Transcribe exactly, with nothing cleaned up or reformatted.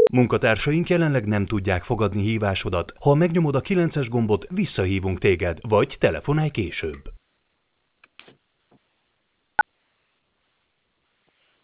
Munkatársaink jelenleg nem tudják fogadni hívásodat. Ha megnyomod a kilences gombot, visszahívunk téged, vagy telefonálj később.